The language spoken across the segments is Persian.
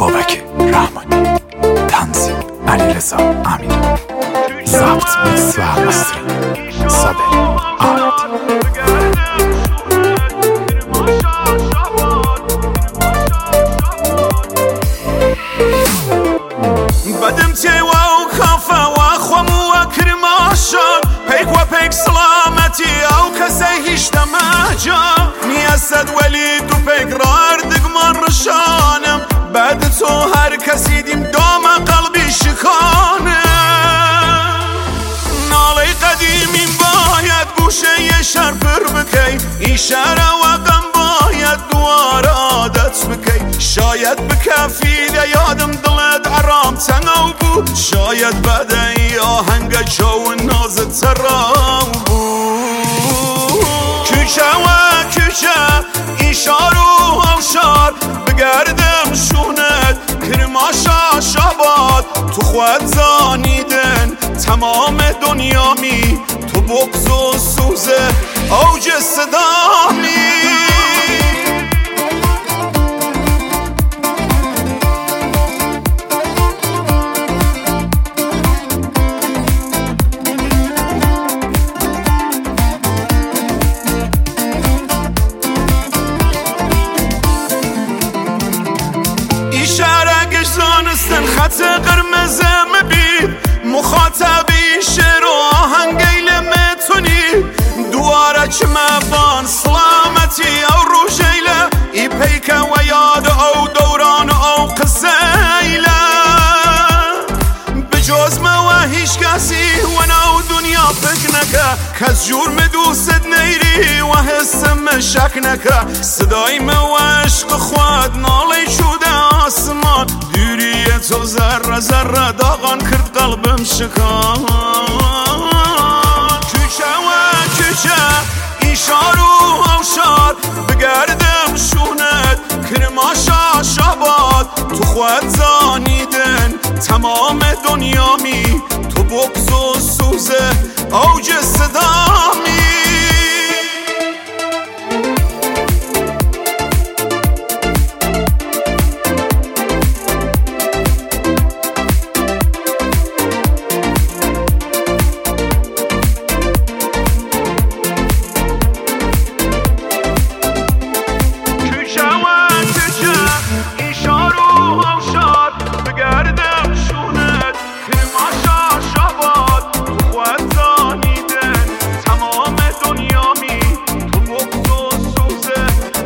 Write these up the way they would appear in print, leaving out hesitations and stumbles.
بابک رحمانی، تنظیم علیرضا امیری، ضبط میکس و مستری صابر احمد. بدم تیوا و خافا و خوام و کرماشان پیک و پیک سلامتی او کسی هیچ دماجا نیستد ولی تو پیک رار دگمان رشانم بعد تو هر کسی دیم دام قلبی شکانه نالی قدیمیم باید گوشه یه شرپر بکی ایشاره و غم باید دوار عادت بکی شاید بکفیده یادم دلت عرام تنگو بود شاید بده ای آهنگ جو نازت ترام بود کوچه و کوچه ایشارو هوشار بگردم شونت کرماشا شاباد تو خود زانیدن تمام دنیامی تو بغض و سوزه اوج صدامی خط قرمز مبین مخاطبی شعر و آهنگیل متونی دواره چمبان سلامتی او روشیله ای پیکه و یاد او دوران او قصیله بجوز ما و هیچ کسی و نو دنیا فکر نکه کس جور دوست نیری و حسم شک نکه صدای ما و عشق خواد نالی شده آسمان دوری تو ذره ذره داغان کرد قلبم شکان کوچه و کوچه ایشارو هوشار بگردم شونت کرماشا شاباد تو خود زانیدن تمام دنیامی تو بغض و سوزه اوج صدامی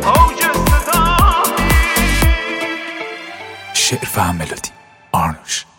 شعر و ملودی آرنوش.